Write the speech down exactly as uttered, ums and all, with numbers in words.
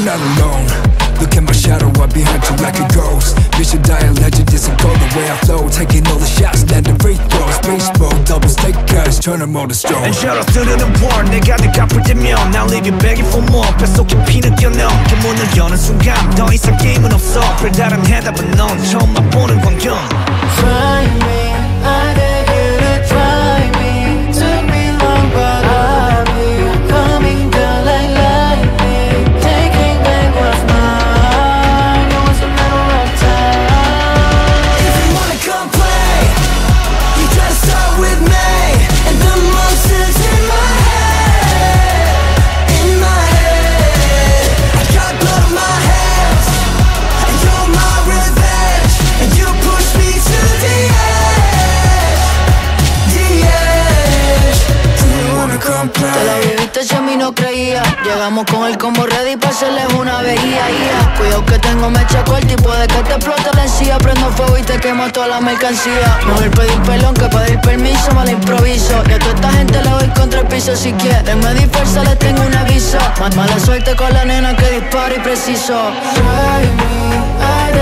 not alone. Look at my shadow, I'm behind you like a ghost. Mission die a legend, this will go the way I flow. Taking all the shots, landing free throws. Baseball, double stick cuts, turn them all to stone. And shout out to the war, 내가 내 갚을 때면 Now living begging for more, 뱃속 깊이 느껴 넘게 문을 여는 순간 더 이상 게임은 없어. 별다른 해답은 넌 처음 맛보는 광경. Try me, I beg you to try me. Took me long but I'll be coming down like lightning. Taking back what's mine. It was a matter of time. If you wanna come play, you gotta start with me. And the monsters in my head, in my head. I got blood on my hands, and you're my revenge. And you push me to the edge, the edge. Do you wanna come play? Te la viviste si a mí no creía. Llegamos con el combo ready pa' hacerles una veía. Yeah. Cuidado que tengo mecha corta y puede que te explote la encía. Prendo fuego y te quemo toda la mercancía. Mejor pedir pelón que pedir permiso, me la improviso. Y a toda esta gente le doy contra el piso. Si quieren medir fuerza les tengo un aviso. Más mala suerte con la nena que dispara y preciso. Try me, I